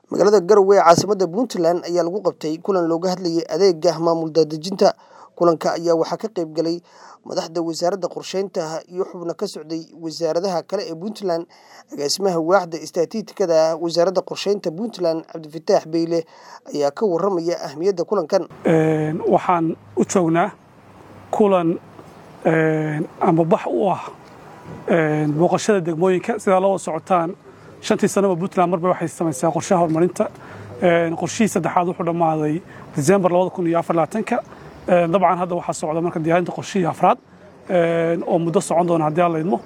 magaalada Garowe ee caasimadda Puntland ayaa lagu qabtay kulan looga hadlayay adeegga maamul daadejinta. Kulanka ayaa waxaa ka qayb galay madaxda wasaaradda qorsheynta iyo xubno ka socday wasaaradaha kale ee Puntland. Agaasimaha waaxda istiraatiijiyadda wasaaradda qorsheynta Puntland Cabdifataax Beyle ayaa ka warramaya ahmiyadda kulankan. Waxaan u joognaa kulan ama bax u ah booqashada degmooyinka sida loo socotaan shantii sano Puntland marba waxay sameysay qorshaha horumarinta qorshihii saddexaad wuxuu dhamaaday December 2024 dabcan hadda waxa socda marka diyaarinta qorshihii afraad oo muddo socon doona haddii alla idmo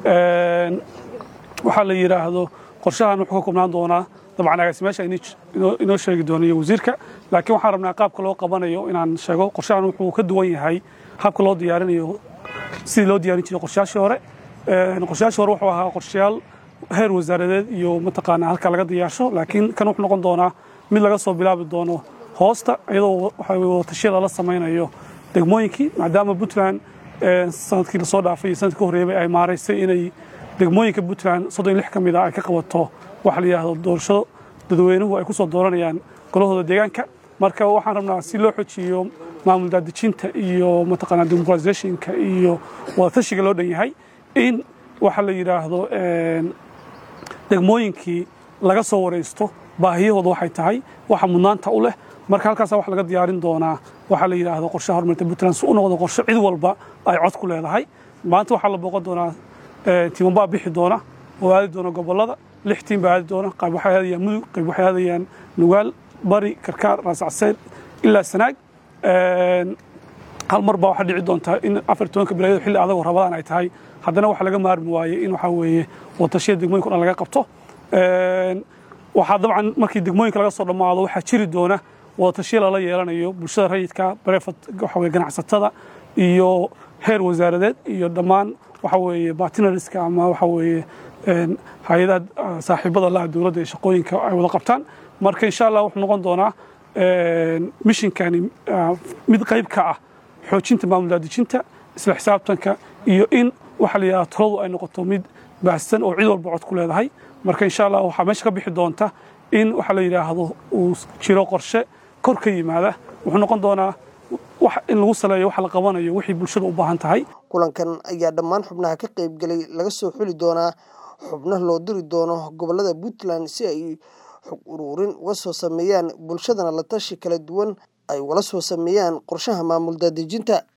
waxa la yiraahdo qorshahan wuxuu ka koobnaan doonaa dabcan agaasimayaasha inoo sheegi doonaya wasiirka laakiin waxaan rabnaa qaabka loo qabanayo inaan sheego qorshahan wuxuu ka duwan yahay habka loo diyaarinayo sidii loo diyaarin jiray qorshayaashii hore wuxuu ahaa qorshayaal heer wasaaradeed iyo mataqaana halka laga diyaarsho laakiin kan wuxuu noqon doonaa mid laga soo bilaabi doono hoosta iyadoo waxa tashiyada la sameeyo degmooyinkii maadaama Puntland sanadkii la soo dhaafay sanadkii horeeyay ay maareysay inay degmooyinka Puntland 36 kamid ah ay ka qabato waxa la yiraahdo doorasho dadweynuhu ay ku soo dooranayaan golahooda deegaanka marka waxaan rabnaa si loo xojiyo maamul daadejinta iyo mataqaana democratization-ka iyo wada tashiga loo dhan yahay in waxa la yiraahdo degmooyinkii laga soo wareysto baahiyahooda waxay tahay waxa mudnaanta u leh marka halkaas wax laga diyaarin doonaa waxa la yiraahdo qorshaha horumarinta Puntland si uu noqdo qorshe cid walba ay cod ku leedahay maanta waxa la booqan doonaa tiimaba bixi doona oo aadi doona gobolada 6 tiim baa aadi doona qayb waxay aadayaan mudug qayb waxay aadayaan nugaal bari karkaar raasacseed ilaa sanaag hal mar baa waxa dhici doonta in 14 bilood xilli adag oo rabadaan ay tahay haddana waxa laga maarmi waayay in waxa weeye wadashada degmooyinka oo laga qabto waxa dabcan markii degmooyinka laga soo dhamaado waxa jiri doona wadashada la yeelanayo bulshada rayidka bareefad waxa weeye ganacsatada iyo heer wasaaradeed iyo dhammaan waxa weeye partnerska ama waxa weeye hay'adaha saaxiibada la dawladda ee shaqooyinka ay wada qabtaan marka insha Allah wuxuu noqon doonaa missionkani mid qayb ka ah xoojinta maamul daadejinta isla xisaabtanka iyo in waxa la yiraahdo taladu ay noqoto mid baahsan oo cid walba cod ku leedahay marka insha Allah waxa meesha ka bixi doonta in waxa la yiraahdo uu jiro qorshe kor ka yimaada wuxuu noqon doonaa wax in lagu saleeyo waxa la qabanayo wixii bulshada u baahan tahay kulankan ayaa dhammaan xubnaha ka qayb galay laga soo xuli doonaa xubnaha loo diri doono gobolada Puntland si ay xog ururin uga soo sameeyaan bulshadana la tashi kala duwan ay wala soo sameeyaan qorshaha maamul daadejinta.